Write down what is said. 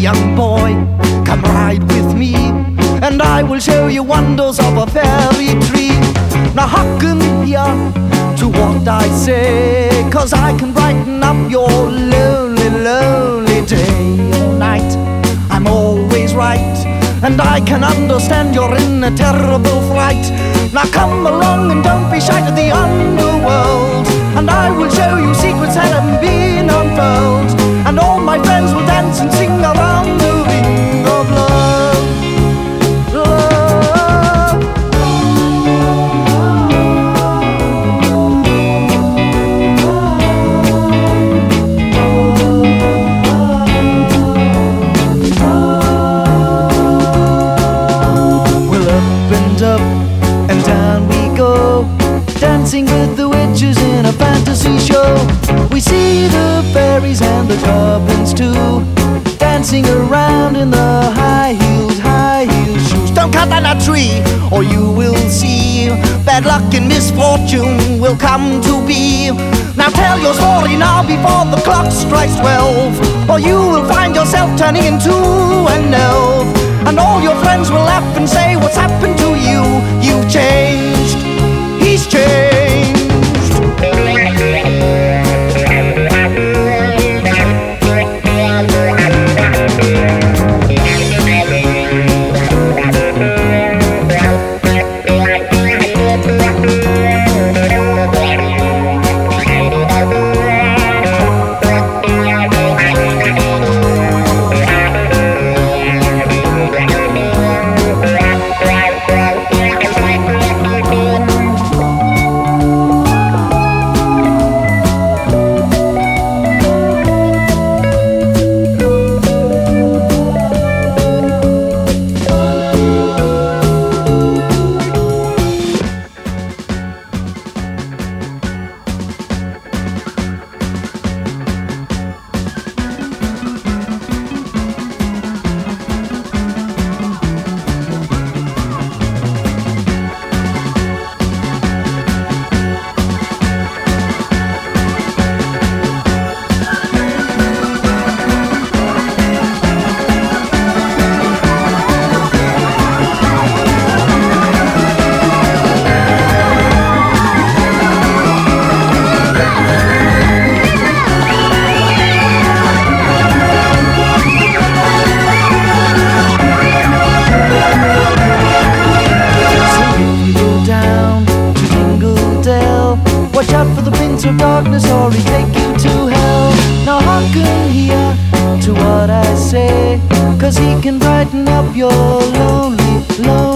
young boy, come ride with me, and I will show you wonders of a fairy tree. Now hearken here to what I say, 'cause I can brighten up your lonely, lonely day or night. I'm always right, and I can understand you're in a terrible fright. Now come along and don't be shy to the underworld, and I will show you secrets that haven't been unfurled, and all my friends will dance and sing around the ring of love. Love. Well, up and up and down we go, dancing with the witches in a fantasy show. We see the fairies and the goblins too, dancing around in the high heeled shoes. Don't cut down that tree, or you will see bad luck and misfortune will come to be. Now tell your story now before the clock strikes 12, or you will find yourself turning into an elf, and all your friends will laugh and say, what's happened to you? You've changed. He's changed. Watch out for the prince of darkness, or he'll take you to hell. Now hearken here to what I say, 'cause he can brighten up your lonely, lonely